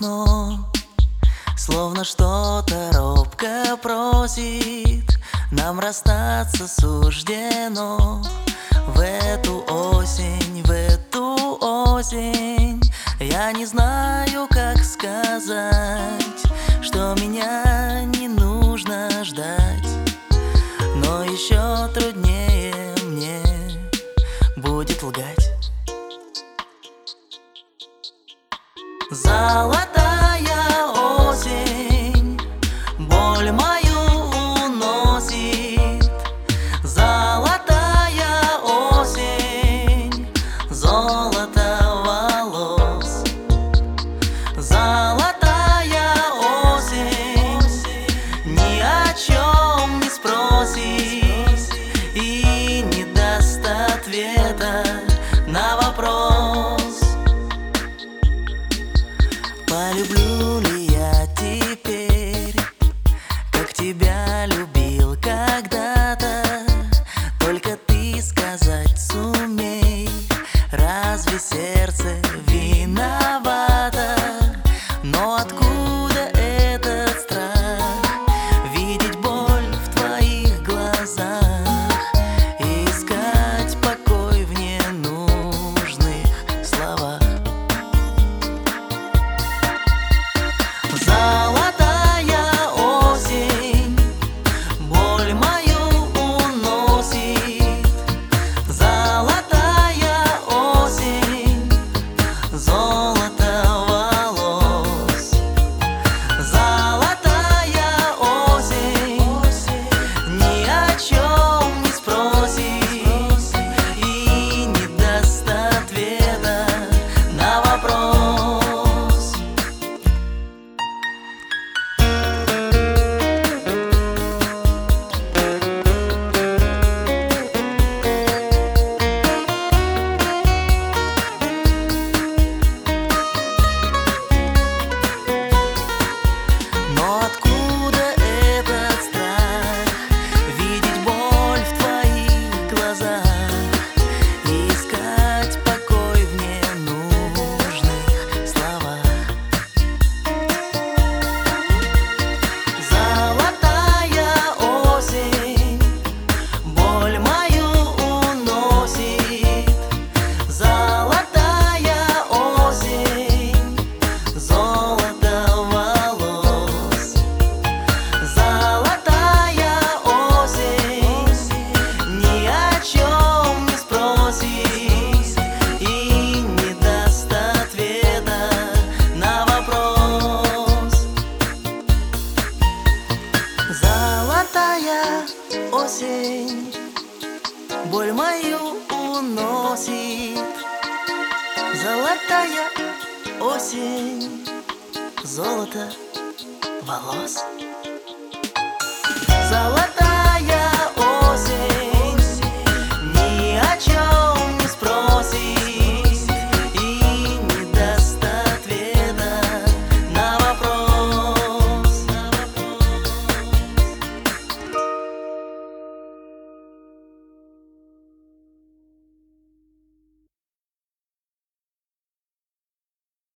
окно, словно что-то робко просит. Нам расстаться суждено в эту осень, в эту осень. Я не знаю, как сказать, что меня не нужно ждать, но еще труднее мне будет лгать. Золотая осень боль мою уносит. Золотая осень золото волос. Золотая осень ни о чем не спросит и не даст ответа на вопрос: полюблю ли я теперь, как тебя любил когда-то? Только ты сказать сумей, разве сердце виновато? Но откуда этот страх видеть боль в твоих глазах и искать покой в ненужных словах? Золотая осень боль мою уносит. Золотая осень золото волос. Золотая осень ни о чем не спросит и не даст ответа на вопрос. Но откуда этот страх видеть боль в твоих глазах и искать покой в ненужных словах? Золотая осень боль мою уносит. Золотая осень золото волос. Золотая осень ни о чем не спросит и не даст ответа на вопрос. Золотая осень боль мою уносит. Золотая осень золото волос.